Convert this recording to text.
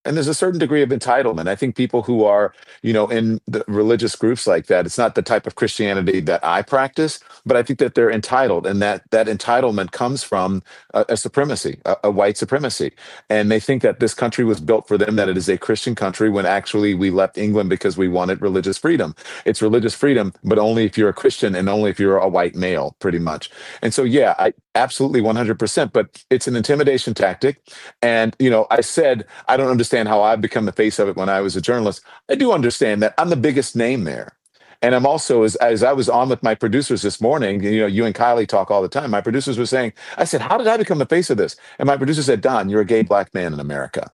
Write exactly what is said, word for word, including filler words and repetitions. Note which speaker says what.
Speaker 1: And there's a certain degree of entitlement. I think people who are, you know, in the religious groups like that, it's not the type of Christianity that I practice, but I think that they're entitled, and that that entitlement comes from a, a supremacy, a, a white supremacy. And they think that this country was built for them, that it is a Christian country, when actually we left England because we wanted religious freedom. It's religious freedom, but only if you're a Christian and only if you're a white male, pretty much. And so, yeah, I absolutely one hundred percent, but it's an intimidation tactic. And, you know, I said, I don't understand how I've become the face of it when I was a journalist. I do understand that I'm the biggest name there. And I'm also, as, as I was on with my producers this morning, you know, you and Kylie talk all the time. My producers were saying, I said, how did I become the face of this? And my producer said, Don, you're a gay black man in America.